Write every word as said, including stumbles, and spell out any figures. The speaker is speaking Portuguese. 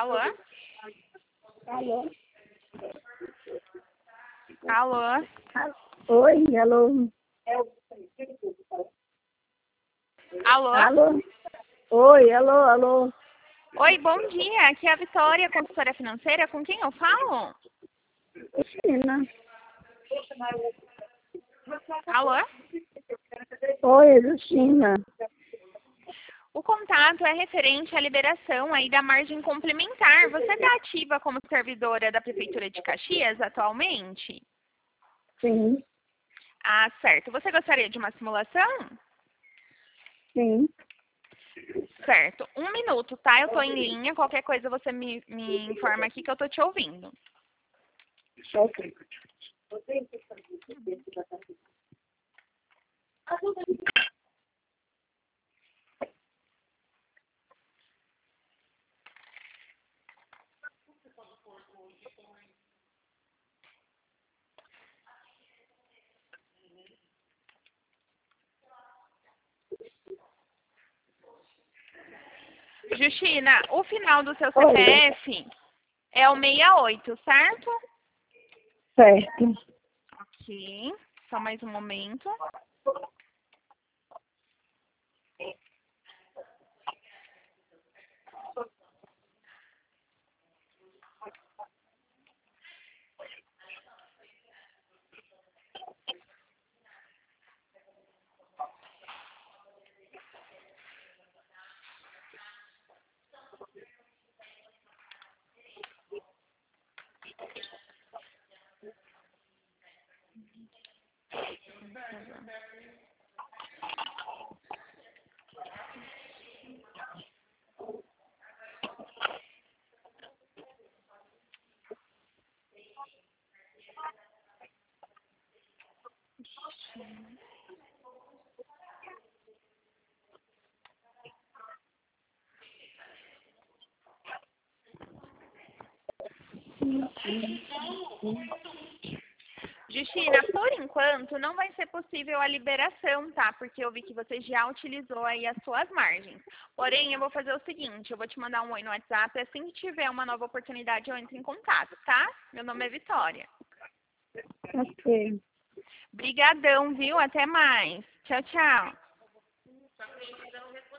Alô? Alô? Alô? Oi, alô? Alô? Alô? Oi, alô, alô? Oi, bom dia. Aqui é a Vitória, consultora financeira. Com quem eu falo? Cristina. Alô? Oi, Cristina. O contato é referente à liberação aí da margem complementar. Você está ativa como servidora da Prefeitura de Caxias atualmente? Sim, Ah, certo. Você gostaria de uma simulação? sim. Certo. Um minuto, tá? Eu tô em linha. Qualquer coisa você me, me informa aqui que eu tô te ouvindo. Ok. Justina, o final do seu Oi. C P F é o sessenta e oito, certo? Certo. Ok. Só mais um momento. Justina, por enquanto não vai ser possível a liberação, tá? Porque eu vi que você já utilizou aí as suas margens. Porém, eu vou fazer o seguinte, eu vou te mandar um oi no WhatsApp, assim que tiver uma nova oportunidade eu entro em contato, tá? Meu nome é Vitória. Ok. Brigadão, viu? Até mais. Tchau, tchau.